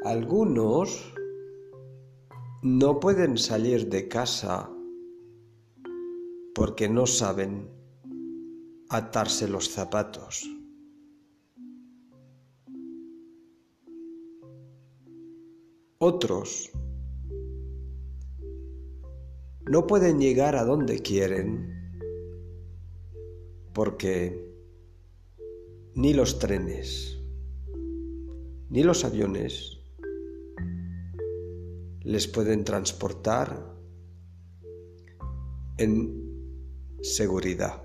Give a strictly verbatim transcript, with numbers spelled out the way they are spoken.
Algunos no pueden salir de casa porque no saben atarse los zapatos. Otros no pueden llegar a donde quieren porque ni los trenes ni los aviones les pueden transportar en seguridad.